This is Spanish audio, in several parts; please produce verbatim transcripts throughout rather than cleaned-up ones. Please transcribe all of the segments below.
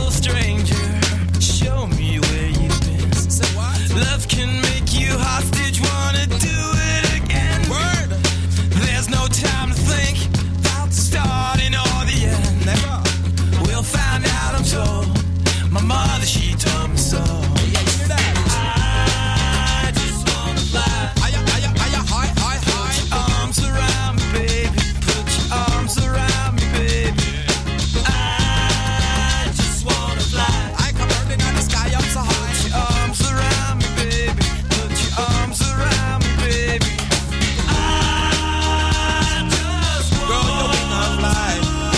little stranger, show me where you've been. Say what? Love can make you hostage, wanna do it again. Word. There's no time to think about the starting or the end. Never. We'll find out, I'm told. My mother, she told me so. Yeah, you hear that? I just wanna fly. Higher, higher, higher, high, high, high. Put your arms around me, baby. Put your arms around me, baby. I just wanna fly. I come burning out the sky up so high. Put your arms around me, baby. Put your arms around me, baby. I just wanna grow your wing and fly.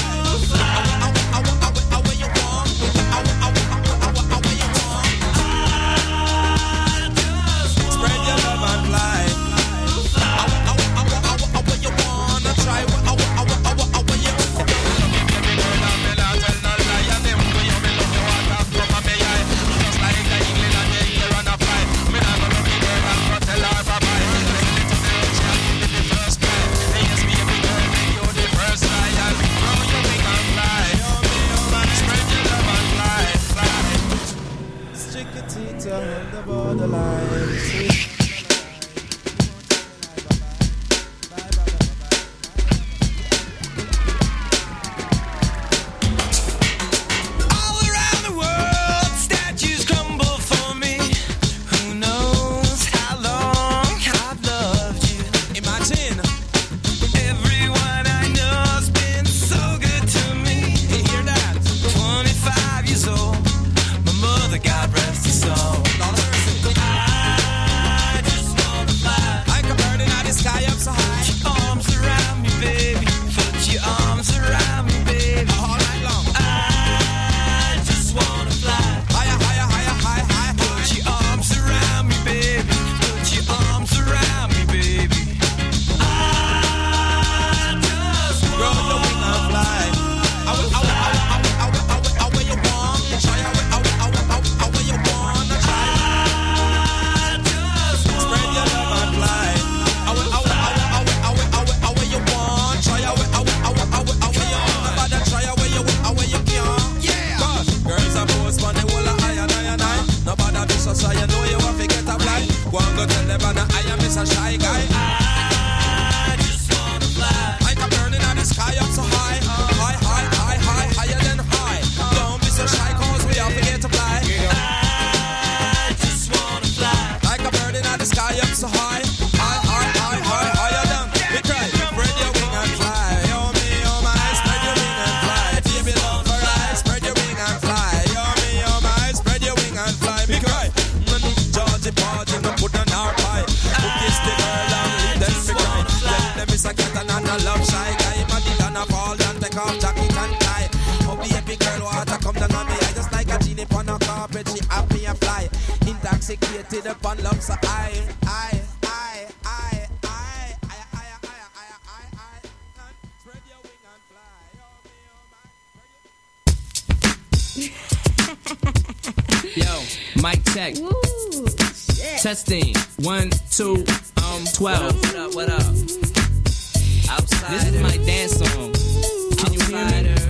Testing, one, two, um, twelve. What up, what up, what up? Outsiders. This is my dance song. Can you hear me?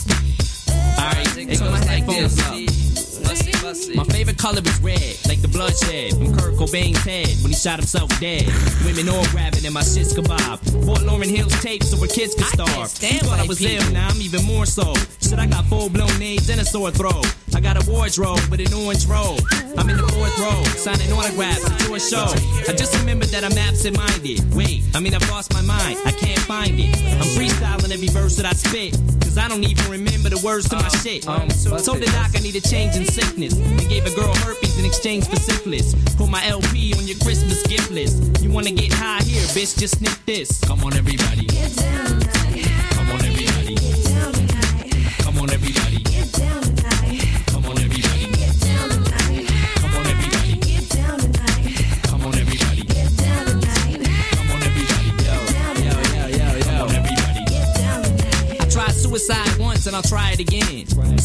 Alright, it goes like this. Bussy, bussy. My favorite color is red, like the bloodshed from Kurt Cobain's head when he shot himself dead. Women all grabbing and my shit's kebab. Bought Lauryn Hill's tapes so her kids could starve. I can't stand thought I was people. Ill, now I'm even more so. Shit, I got full-blown AIDS and a sore throat. I got a wardrobe with an orange robe. I'm in the fourth row, signing autographs at your show. I just remembered that I'm absent-minded. Wait, I mean I've lost my mind, I can't find it. I'm freestyling every verse that I spit, cause I don't even remember the words to my shit. Um, told the doc I need a change in sickness, and gave a girl herpes in exchange for syphilis. Put my L P on your Christmas gift list. You wanna get high here, bitch, just sniff this. Come on everybody, get down tonight. Come on everybody, get down tonight. Come on everybody, get down tonight. Come on everybody, get down tonight. Come on everybody, get down tonight. Come on everybody, get down tonight. Come on everybody, yo, yo, yo, yo, yo. Come on everybody, get down tonight. I tried suicide once and I'll try it again.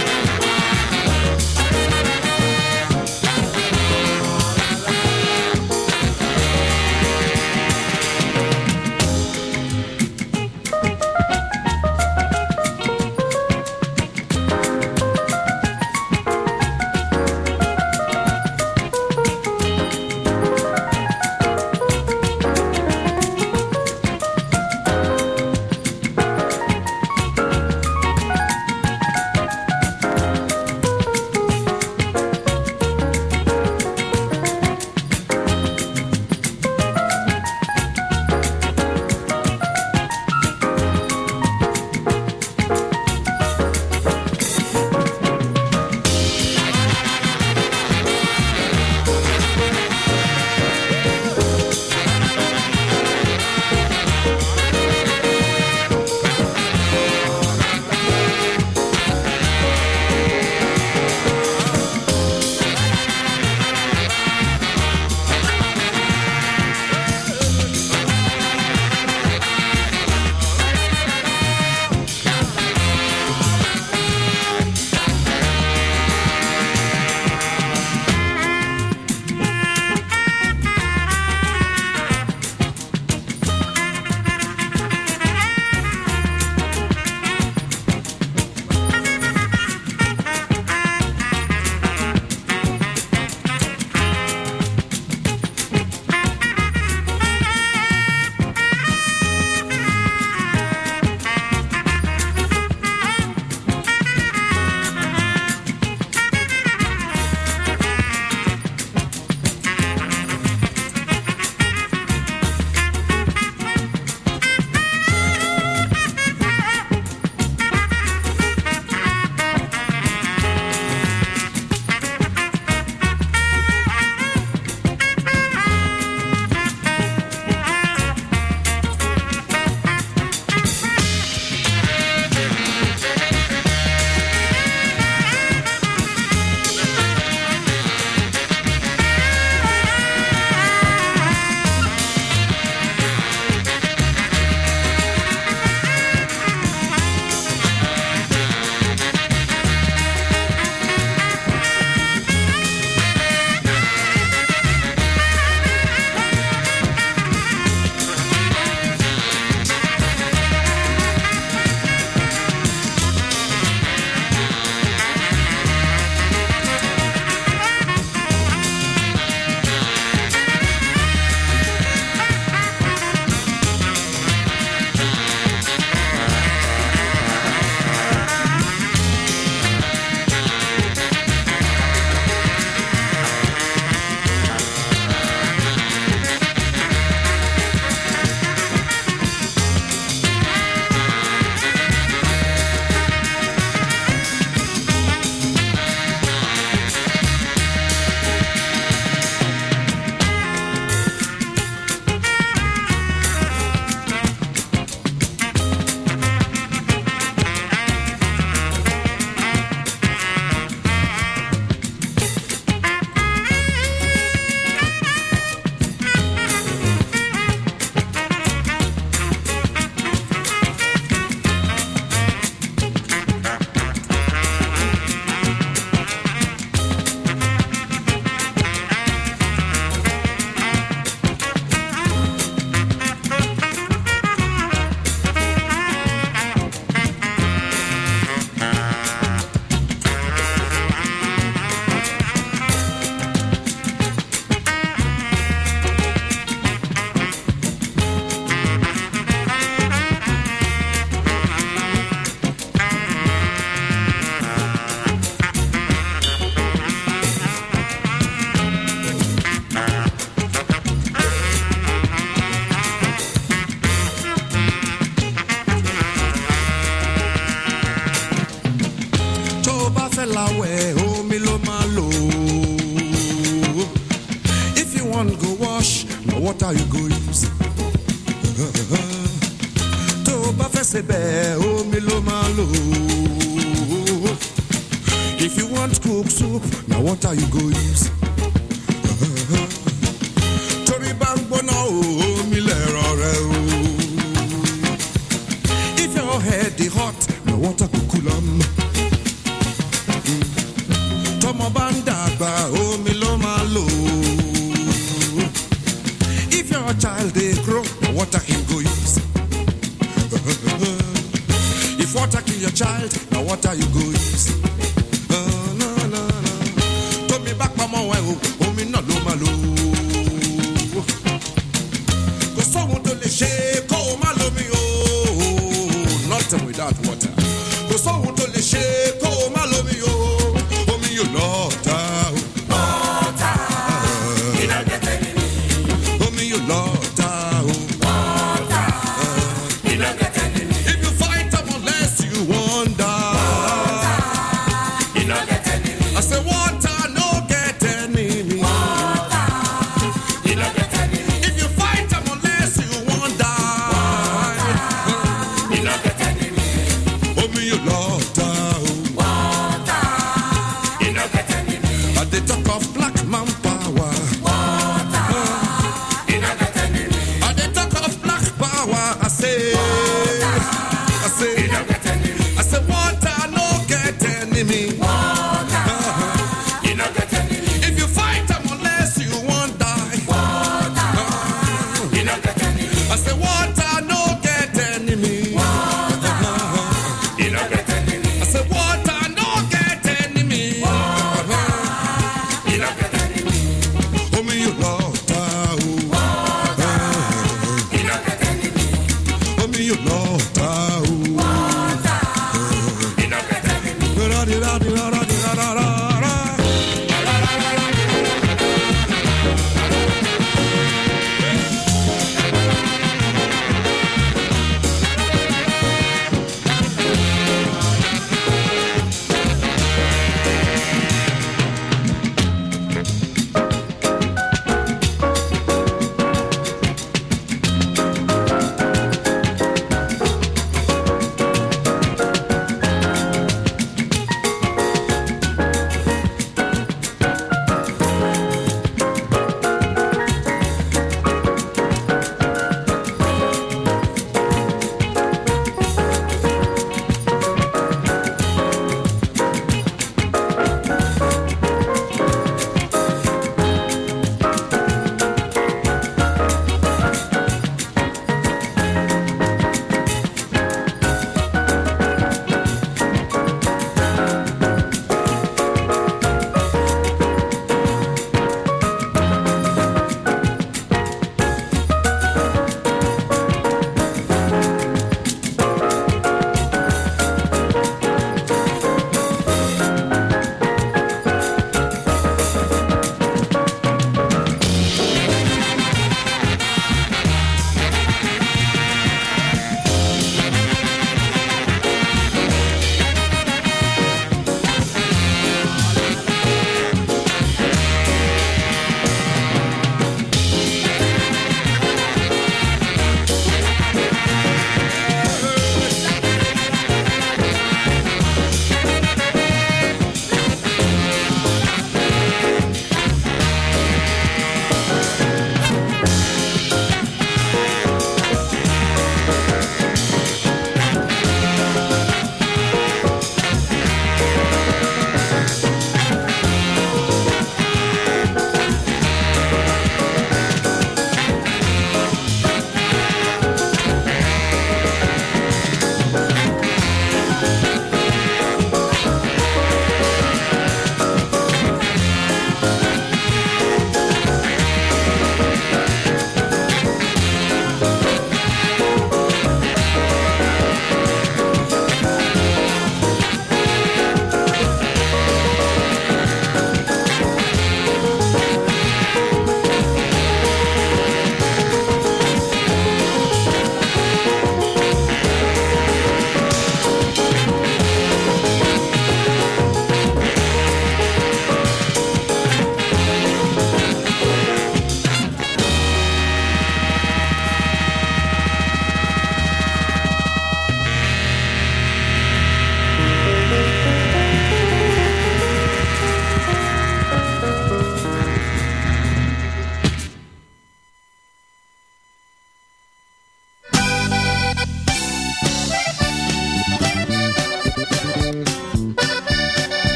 fẹ́ láwẹ̀ omi ló máa lò. If you want go wash, na water you go use. Tó o bá fẹ́ sebẹ̀ omi ló máa lò. If you want cook soup, na water you go use. Torí bá ń gbóná omi lẹ̀rọ rẹ o. If your head dey hot, na water go cool am. Tọ́mọ bá ń dàgbà omi ló máa lò. If your child dey grow, na water him go use. If water kill your child, na water you go use. Tómi bá pamọ́ ẹ o, omi náà ló máa lò. Kò sóhun tó lè ṣe kó o má lómi o. Nothing without water. Kò sóhun tó lè ṣe kó o má lómi o. Omi yóò lọ́ọ̀ta o. Lọ́ọ̀ta. Ìlọ́gẹ̀tẹ̀ ni mi. Omi yóò lọ́ọ̀ta o. Lọ́ọ̀ta. Ìlọ́gẹ̀tẹ̀ ni mi. If you fight them unless you wonder. Lọ́ọ̀ta. Ìlọ́gẹ̀tẹ̀ ni mi. I say water no get enemy. Water. Ìlọ́gẹ̀tẹ̀ ni mi. If you fight them unless you wonder. Water. Ìlọ́gẹ̀tẹ̀ ni mi. Omi yóò lọ́ọ̀ta o. Water. Ìlọ́gẹ̀tẹ̀ ni mi. At the talk of black man power. Water. Ìlọ́gẹ̀tẹ̀ ni mi. At the talk of black power, I say. Water. I say. Ìlọ́gẹ̀tẹ̀ ni mi. I say water no get enemy. Water. Ìlọ́gẹ̀tẹ̀ ni mi. If you fight them unless you won't die. Water. Ìlọ́gẹ̀tẹ̀ ni mi. I say water no get enemy. Water. Ìlọ́gẹ̀tẹ̀ ni mi. I say water no get enemy. Water. Ìlọ́gẹ̀tẹ̀ ni mi. Omi yóò lọ́ọ̀ta o. Water. Ìlọ́gẹ̀tẹ̀ ni mi. Omi yóò lọ́ọ̀ta o. Water. Ìlọ́gẹ̀tẹ̀ ni mi. Ra-di-ra-di-ra-ra-di-ra-ra-ra.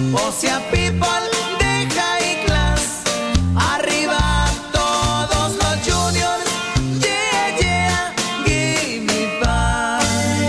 O sea, people de high class, arriba todos los juniors, yeah, yeah, give me five.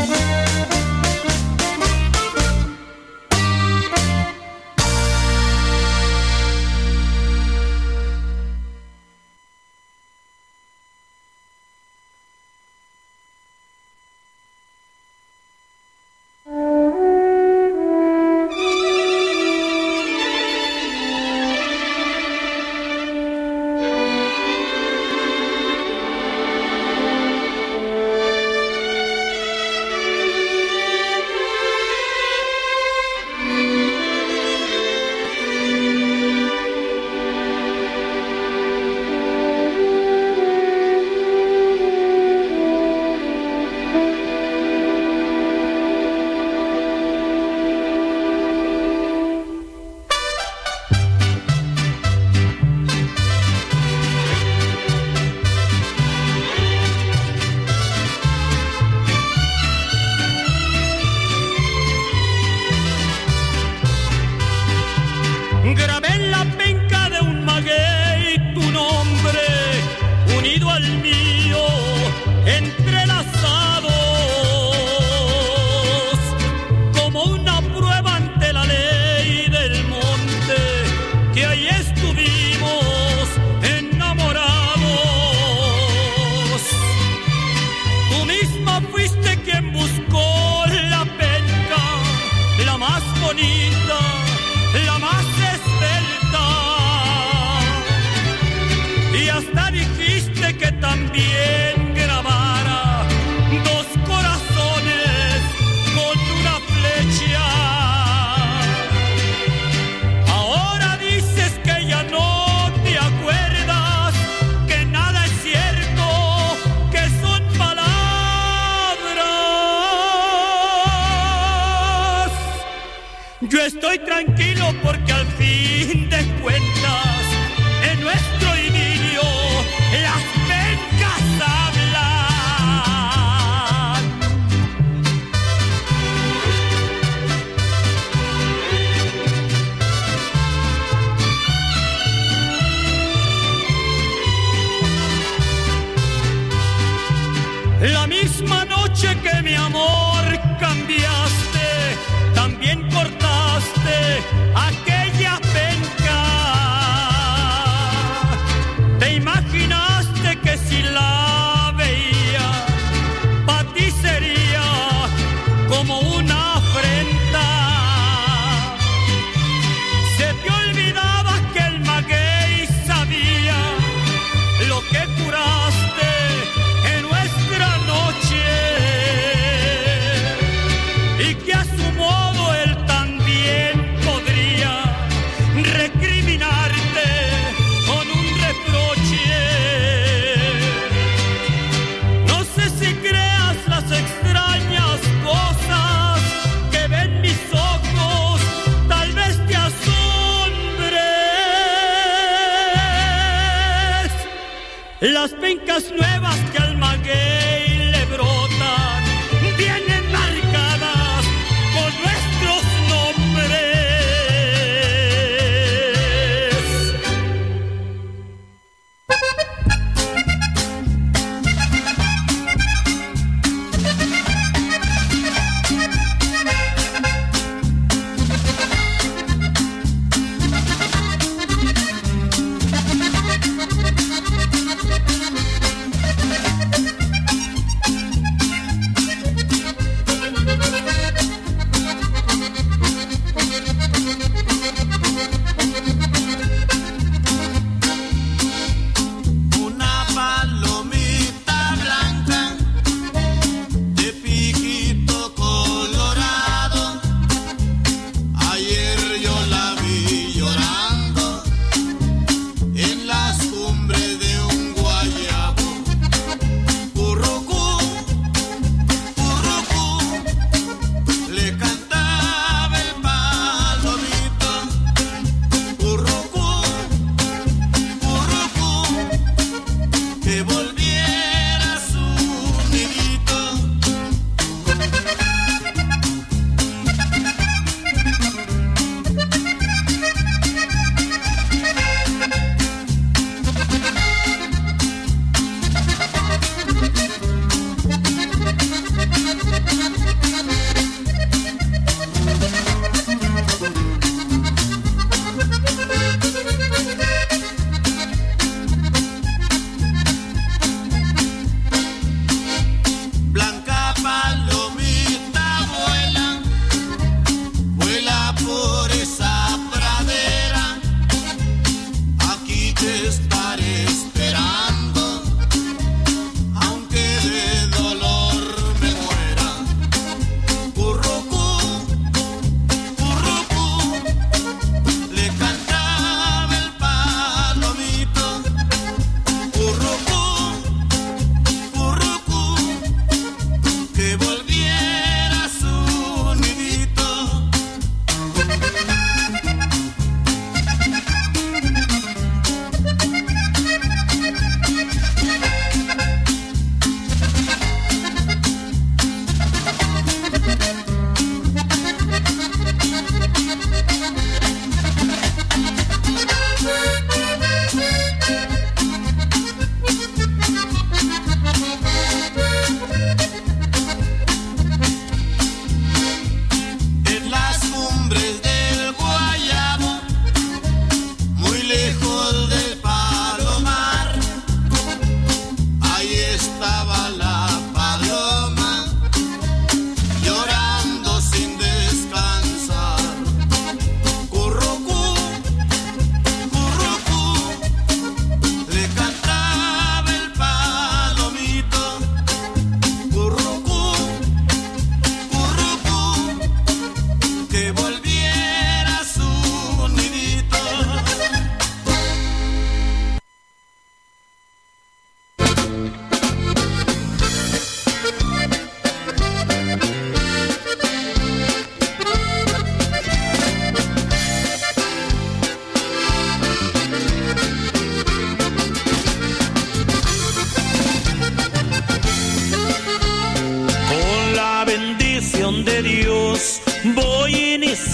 Grabé en la penca de un maguey tu nombre, unido al mío, entrelazados, como una prueba ante la ley del monte, que ahí estuvimos enamorados. Tú misma fuiste quien buscó la penca, la más bonita, la más esbelta, y hasta dijiste que también grabara dos corazones con una flecha. Ahora dices que ya no te acuerdas, que nada es cierto, que son palabras. Yo estoy tranquilo porque al fin de cuentas, en nuestro idilio, las pencas hablan. La misma noche que mi amor cambiaste, también cortaste aquella penca. Te imaginaste que si la veía, pa' ti sería como una afrenta. Se te olvidaba que el maguey sabía lo que curaste en nuestra noche, y que a su modo él también podría recriminarte con un reproche. No sé si creas las extrañas cosas que ven mis ojos, tal vez te asombres. Las pencas nuevas que al maguey le brotan vienen marcadas con nuestros nombres.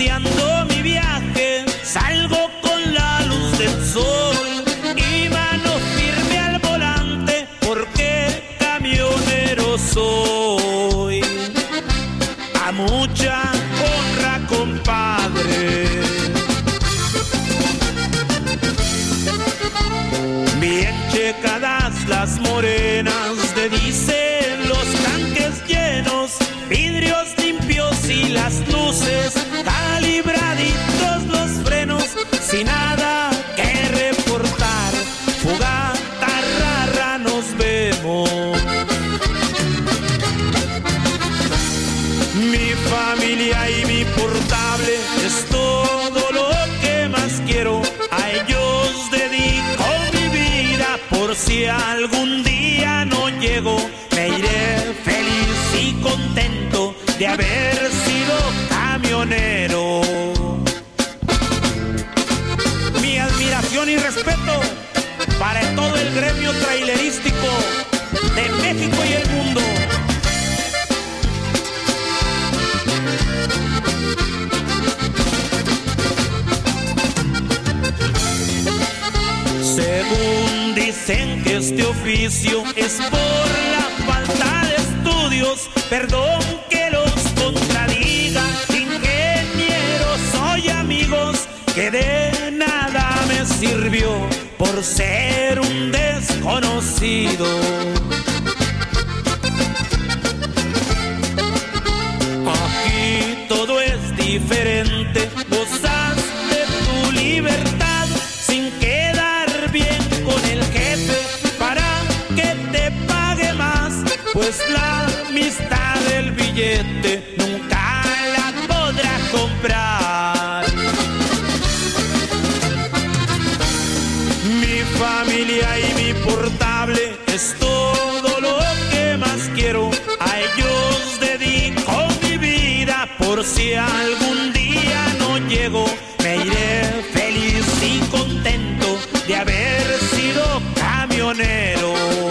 Iniciando mi viaje, salgo con la luz del sol y mano firme al volante, porque camionero soy. A mucha honra, compadre. Bien checadas las morenas de diésel, los tanques llenos, vidrios limpios y las luces, calibraditos los frenos, sin nada que reportar. Fogata rara nos vemos. Mi familia y mi portable es todo lo que más quiero. A ellos dedico mi vida, por si algún día no llego, me iré feliz y contento de haber sido camionero. Mi admiración y respeto para todo el gremio trailerístico de México y el mundo. Según dicen que este oficio es por la falta de estudios, perdón que los contradiga, ingeniero soy, amigos, que de nada me sirvió por ser un desconocido. Aquí todo es diferente, gozas de tu libertad sin quedar bien con el jefe para que te pague más, pues la amistad del billete nunca la podrás comprar. Mi familia y mi portable es todo lo que más quiero. A ellos dedico mi vida, por si algún día no llego, me iré feliz y contento de haber sido camionero.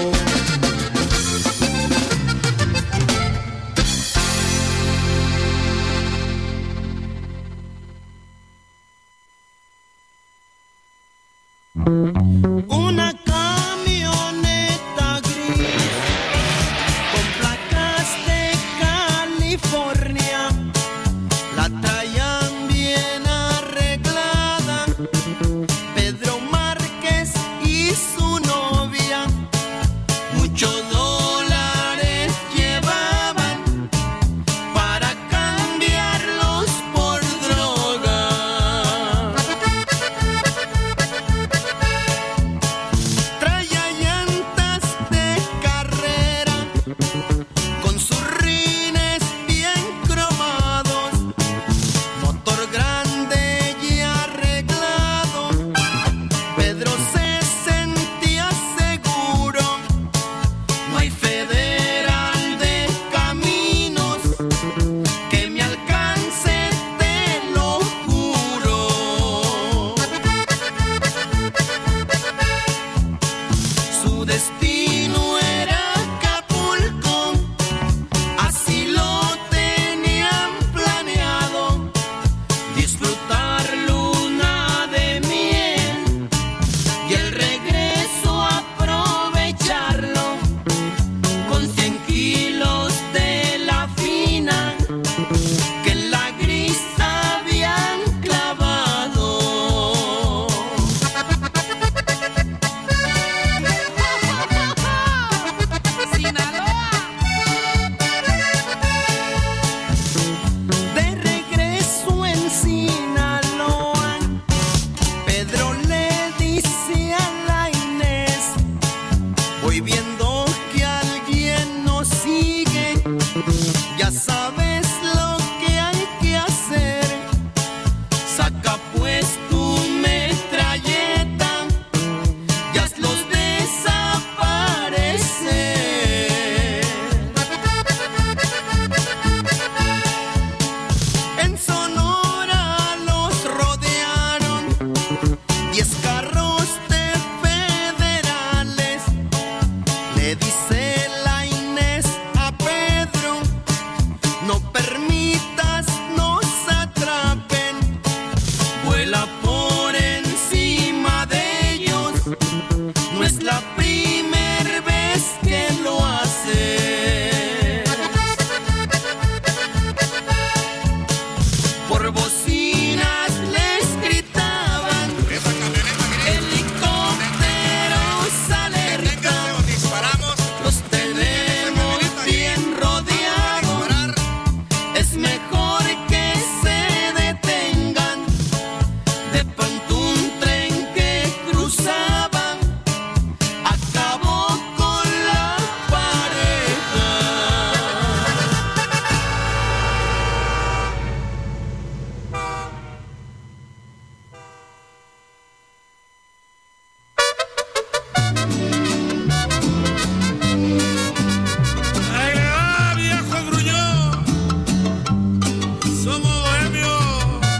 Una camioneta gris con placas de California, la traían bien arreglada Pedro Márquez y su novia. Muchos dólares llevaban para cambiarlos por droga. De pronto un tren que cruzaba acabó con la pareja. Ahí le va, viejo gruñón. Somos bohemios.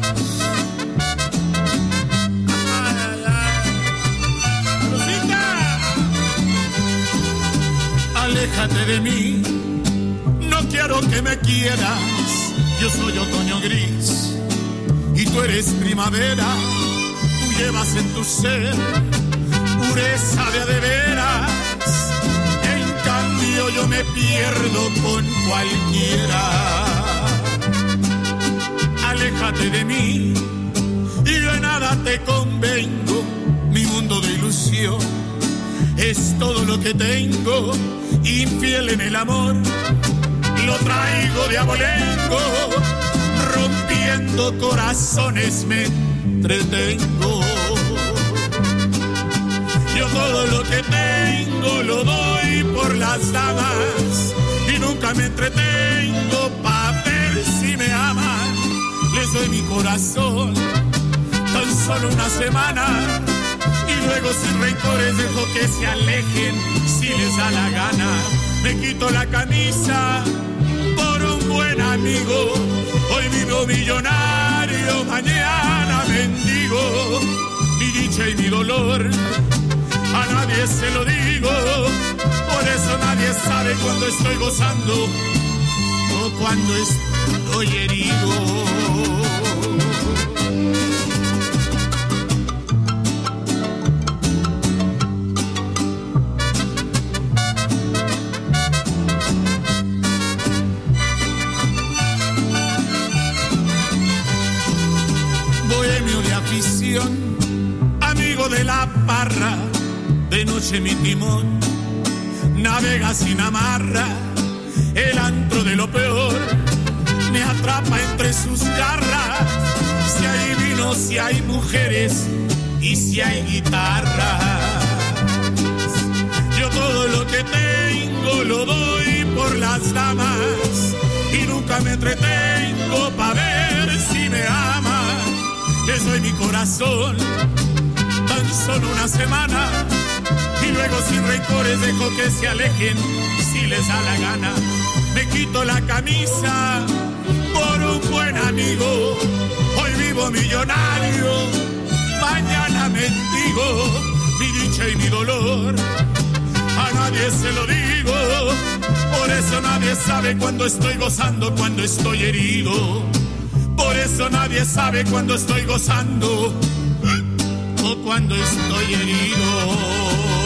Ay, ay, ay. Rosita. Aléjate de mí. No quiero que me quieras. Yo soy otoño gris y tú eres primavera. Tú llevas en tu ser pureza de a de veras. En cambio yo me pierdo con cualquiera. Aléjate de mí y yo en nada te convengo. Mi mundo de ilusión es todo lo que tengo. Infiel en el amor lo traigo de abolengo. Rompiendo corazones me entretengo. Yo todo lo que tengo lo doy por las damas y nunca me entretengo pa' ver si me aman. Les doy mi corazón tan solo una semana y luego sin rencores dejo que se alejen si les da la gana. Me quito la camisa por un buen amigo. Hoy vivo millonario, mañana mendigo. Mi dicha y mi dolor a nadie se lo digo. Por eso nadie sabe cuando estoy gozando o cuando estoy herido. Bohemio de afición, amigo de la parra, de noche mi timón navega sin amarra. El antro de lo peor me atrapa entre sus garras. Si hay vino, si hay mujeres y si hay guitarras. Yo todo lo que tengo lo doy por las damas y nunca me entretengo pa' ver si me aman. Les doy mi corazón tan solo una semana y luego sin rencores dejo que se alejen si les da la gana. Me quito la camisa por un buen amigo. Hoy vivo millonario, mañana mendigo. Mi dicha y mi dolor a nadie se lo digo. Por eso nadie sabe cuando estoy gozando, cuando estoy herido. Por eso nadie sabe cuando estoy gozando o cuando estoy herido.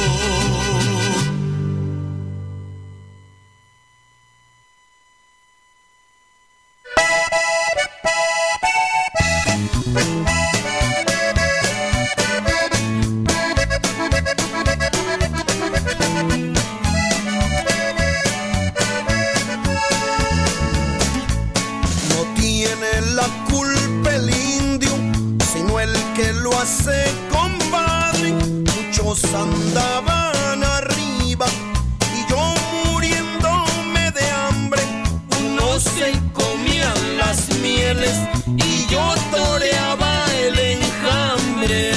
Andaban arriba y yo muriéndome de hambre. Unos se comían las mieles y yo toreaba el enjambre.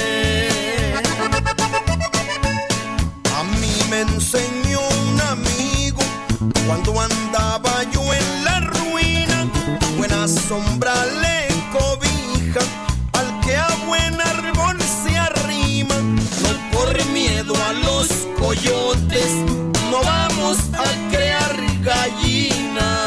A mí me enseñó un amigo cuando andaba yo en la ruina. Buena sombra le cobija al que a buen árbol se arrima. No por miedo a los coyotes, no vamos a crear gallinas.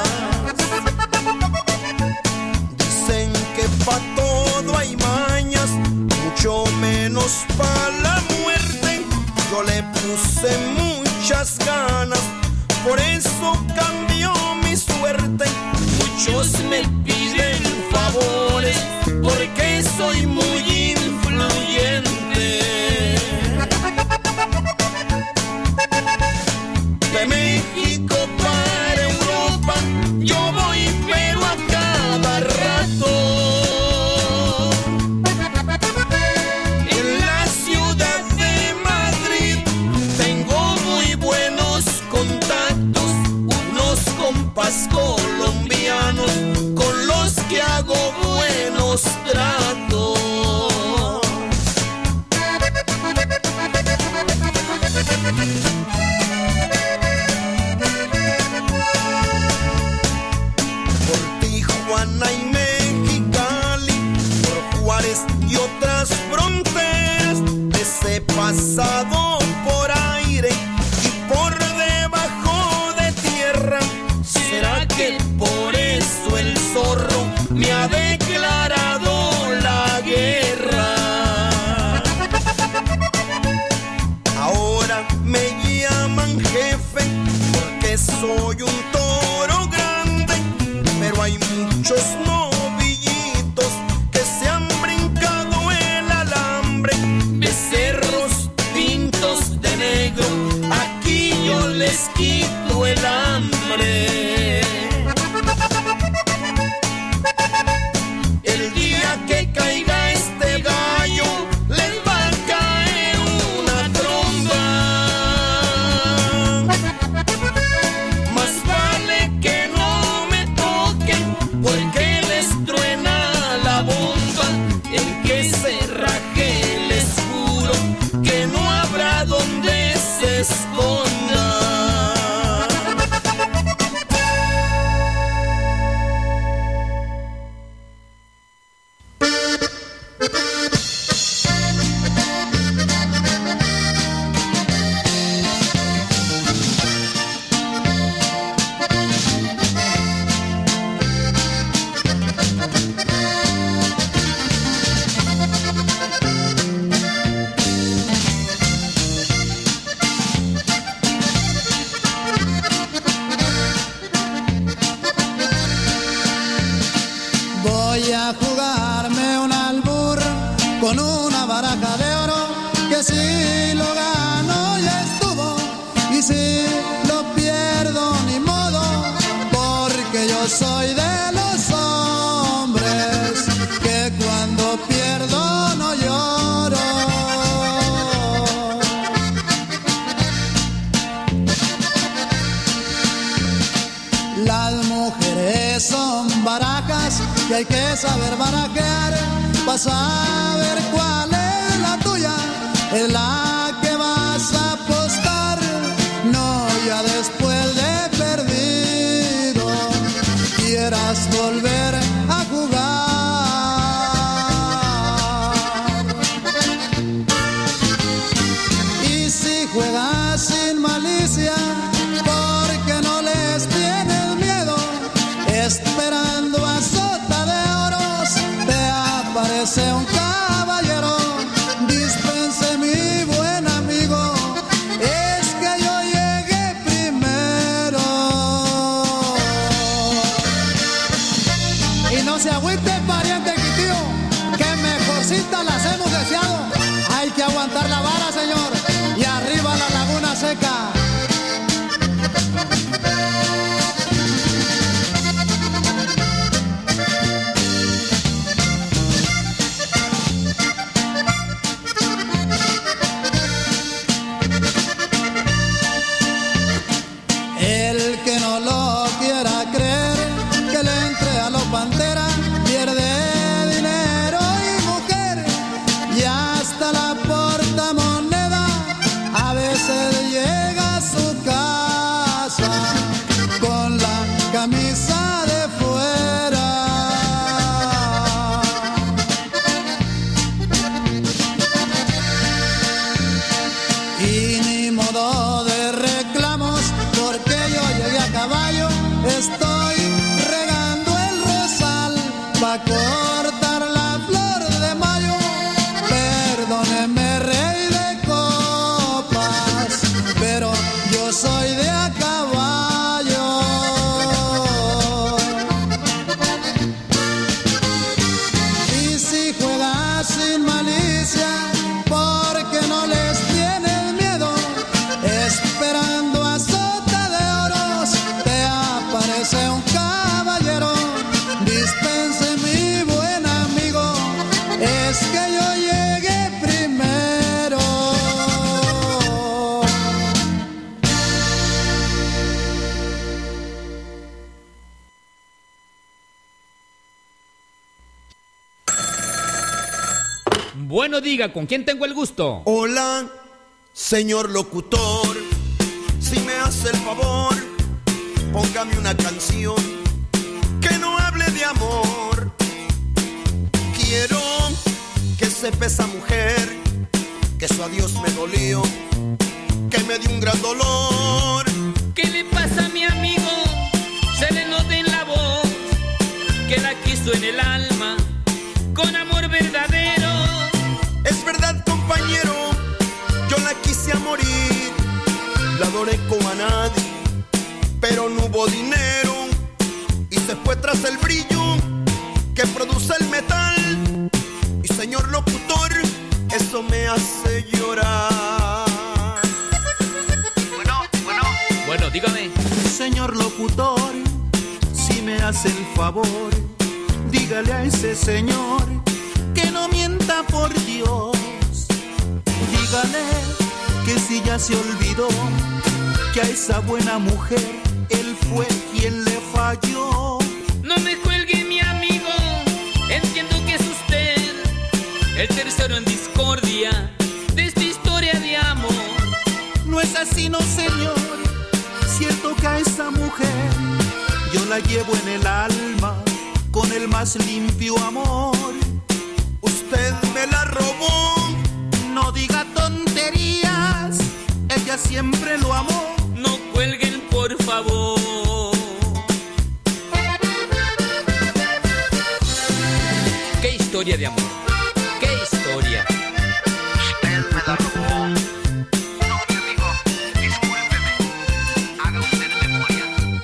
Dicen que pa' todo hay mañas, mucho menos pa' la muerte. Yo le puse muchas ganas, por eso cambió mi suerte. Muchos me piden favores porque soy muy influyente. De México para Europa yo voy, pero a cada rato. pasado por aire y por debajo de tierra. ¿Será que por eso el zorro me ha declarado la guerra? Ahora me llaman jefe porque soy un toro grande, pero hay muchos novillitos que se han brincado el alambre. Becerros pintos de negro, aquí yo les quito el hambre. El día que caiga este gallo, les va a caer una tromba. Más vale que no me toquen, porque les truena la bomba. El que se raje, les juro que no habrá donde se esconda. Voy a jugarme un albur con una baraja de oro, que si lo gano ya estuvo y si lo pierdo ni modo, porque yo soy de los hombres que cuando pierdo no lloro. Las mujeres son barajas y hay que saber barajear para saber cuál es la tuya, es la que vas a apostar, no ya después de perdido quieras volver a jugar. Y si juegas sin malicia, porque no les tienes miedo, esperando a sota de oros, te aparece un caballero. Dispense mi buen amigo, es que yo llegué primero. Y no se agüite, pariente quitío, que mejorcita las hemos deseado. Hay que aguantar la vara, señor, y arriba la laguna seca. El que no lo quiera creer, que le entre a los Pantera, pierde dinero y mujer, y hasta la portamoneda a veces llega a su casa con la camisa de fuera. Y ni modo de reclamos, porque yo llegué a caballo, estoy regando el rosal pa' cortar la flor de mayo. Perdóneme, rey de copas, pero yo soy de a caballo. Y si juegas sin malicia, porque no les tienes miedo, esperando a sota de oros, te aparece un caballero. Dispense mi buen amigo, es que yo llegué primero. Bueno, diga, ¿con quién tengo el gusto? Hola, señor locutor, si me hace el favor, póngame una canción que no hable de amor. Quiero que sepa esa mujer que su adiós me dolió, que me dio un gran dolor. ¿Qué le pasa a mi amigo? Se le nota en la voz que la quiso en el alma con amor verdadero. Es verdad, compañero, yo la quise a morir, la adoré como a nadie, pero no hubo dinero y se fue tras el brillo que produce el metal. Y señor locutor, eso me hace llorar. Bueno, bueno. Bueno, dígame. Señor locutor, si me hace el favor, dígale a ese señor que no mienta por Dios. Dígale que si ya se olvidó que a esa buena mujer él fue quien le falló. No me cuelgue, mi amigo, entiendo que es usted el tercero en discordia de esta historia de amor. No es así, no señor, cierto que a esa mujer yo la llevo en el alma con el más limpio amor. Usted me la robó. No diga tonterías, ella siempre lo amó. No cuelguen, por favor. ¿Qué historia de amor? ¿Qué historia? Usted me la robó. No, mi amigo, discúlpeme. Haga usted memoria.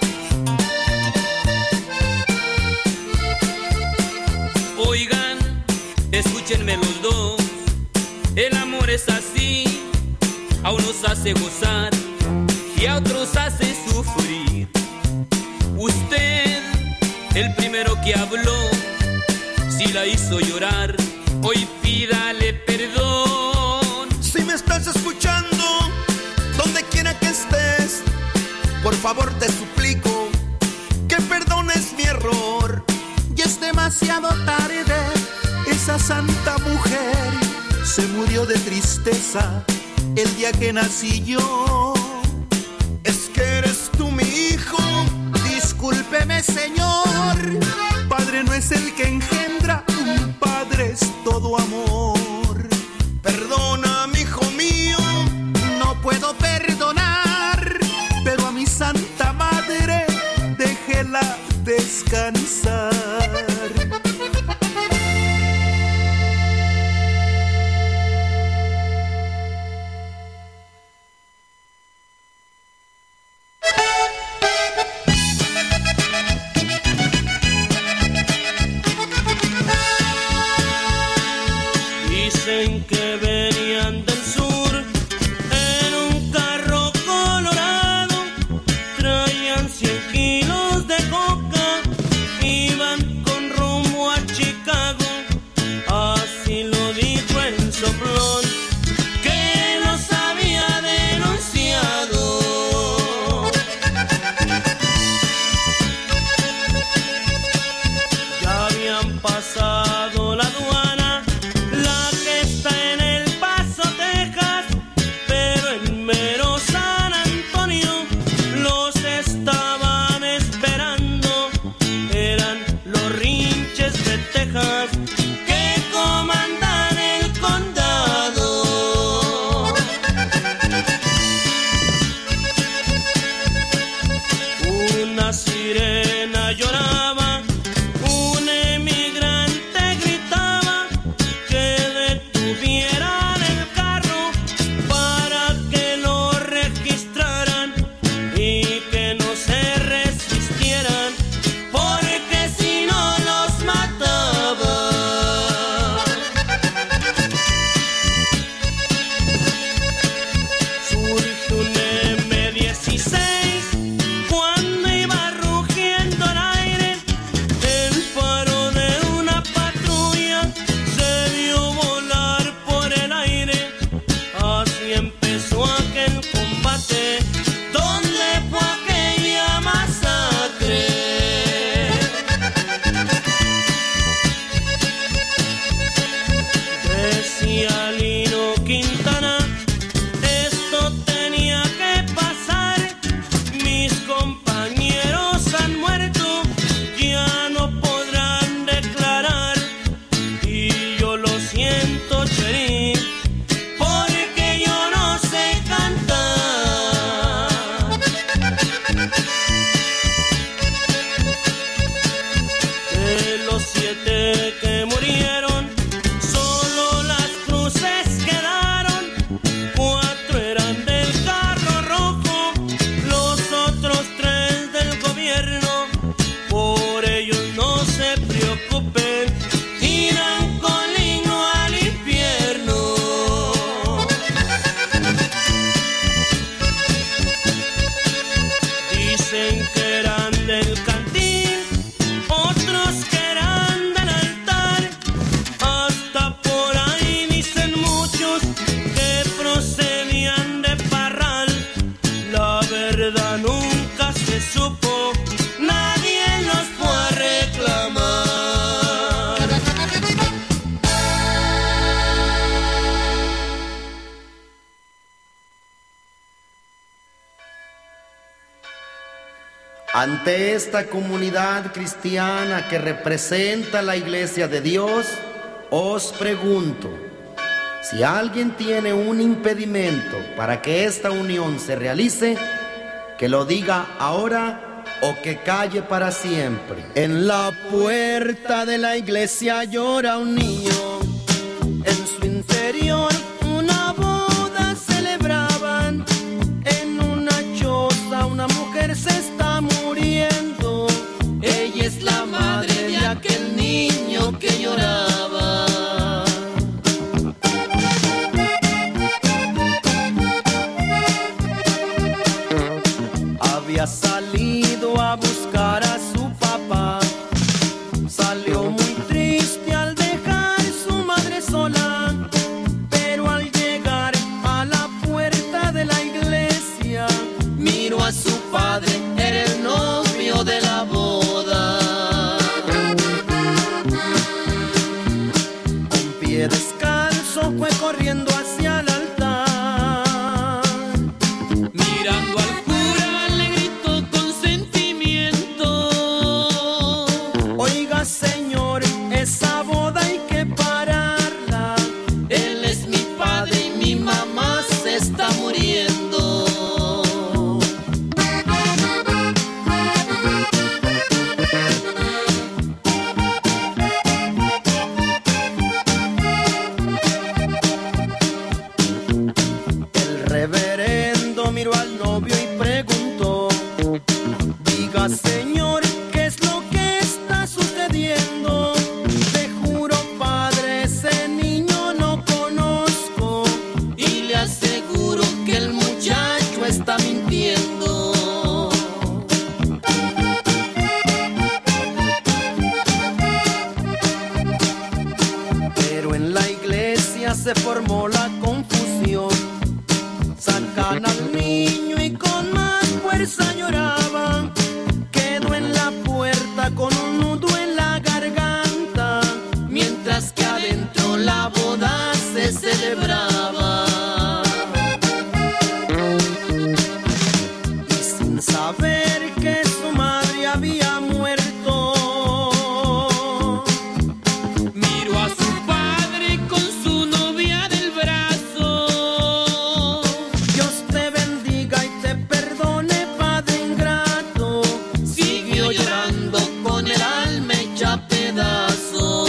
Oigan, escúchenme los dos. El amor es así, a unos hace gozar y a otros hace sufrir. Usted, el primero que habló, si la hizo llorar, hoy pídale perdón. Si me estás escuchando, donde quiera que estés, por favor te suplico que perdones mi error. Ya es demasiado tarde, esa santa mujer se murió de tristeza el día que nací yo. Es que eres tú mi hijo. Discúlpeme, señor, padre no es el que engendra, un padre es todo amor. Perdona, mi hijo mío. No puedo perdonar, pero a mi santa madre déjela descansar. Dicen que venían del sur en un carro colorado, traían cien kilos de coca, iban con rumbo a Chicago. Así lo dijo el soplón que los había denunciado. Ya habían pasado la aduana, la que está en El Paso, Texas, pero en mero San Antonio los estaban esperando. Eran los rinches de Texas que comandan el condado. Una sirena lloraba, un emigrante gritaba que detuvieran el carro para que lo registraran y que no se resistieran, porque si no los mataba. Surge un eme dieciséis cuando iba rugiendo al aire. El faro de una patrulla se vio volar por el aire. Así empezó aquel combate donde fue aquella masacre. Decía Lino Quintana, esto tenía que pasar. Mis compañeros han muerto, ya no podrán declarar. Y yo lo siento, sheriff, por Ante esta comunidad cristiana que representa la Iglesia de Dios, os pregunto, si alguien tiene un impedimento para que esta unión se realice, que lo diga ahora o que calle para siempre. En la puerta de la iglesia llora un niño, en su interior una boda celebraban, en una choza una mujer se está muriendo, ella es la madre de aquel niño que lloraba. Había salido a buscar a su papá, salió muy triste al dejar su madre sola, pero al llegar a la puerta de la iglesia, miró a su padre, era el novio de la boda. Con pie descalzo fue corriendo hacia el altar, mirando al Señor, esa boda hay que pararla. Él es mi padre y mi mamá se está muriendo. El reverendo miró al novio y preguntó: diga, Señor, ¿qué es lo que está sucediendo? Te juro, padre, ese niño no conozco, y le aseguro que el muchacho está mintiendo. Pero en la iglesia se formó la confusión, sacan al niño y con más fuerza lloraban. Quedó en la puerta con un nudo en la garganta, mientras que adentro la boda se celebraba. Y sin saber que su madre había muerto, miró a su padre con su novia del brazo. Dios te bendiga y te perdone, padre ingrato. Siguió llorando con el alma hecha pedazos.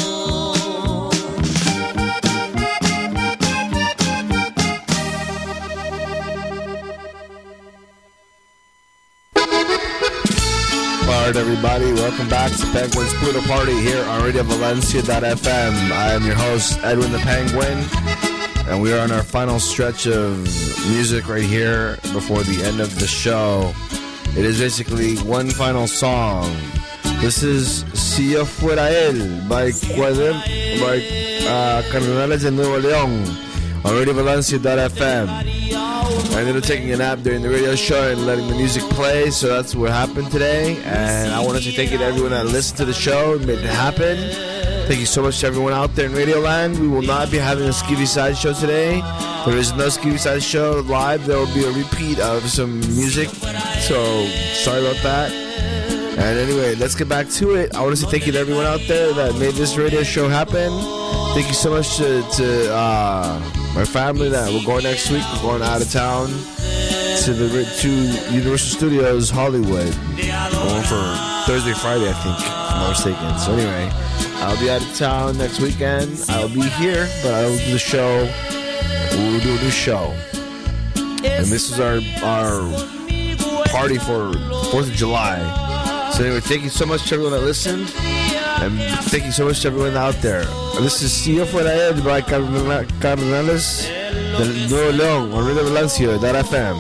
Alright, everybody, welcome back to Penguin's Poodle Party here on Radio Valencia dot f m. I am your host, Edwin the Penguin, and we are on our final stretch of music right here before the end of the show. It is basically one final song. This is Si Yo Fuera Él by, Cuadem, by uh, Cardenales de Nuevo León on Radio Valencia dot f m. I ended up taking a nap during the radio show and letting the music play, so that's what happened today. And I want to say thank you to everyone that listened to the show and made it happen. Thank you so much to everyone out there in Radio Land. We will not be having a Skivvy Side show today. There is no Skivvy Side show live. There will be a repeat of some music, so sorry about that. And anyway, let's get back to it. I want to say thank you to everyone out there that made this radio show happen. Thank you so much to, to uh, my family that we're going next week. We're going out of town to the to Universal Studios Hollywood. Going for Thursday, Friday, I think, if I'm not mistaken. So anyway, I'll be out of town next weekend. I'll be here, but I'll do the show. We'll do a new show. And this is our our party for fourth of July. So anyway, thank you so much to everyone that listened. And thank you so much to everyone out there. This is Si Yo Fuera Él by Cardenales del Nuevo León on Radio Valencia dot f m.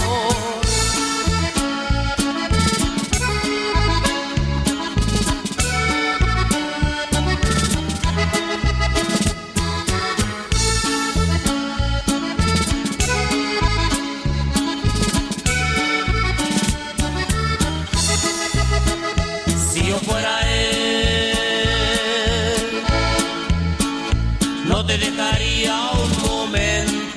Si yo fuera él, no te dejaría un momento.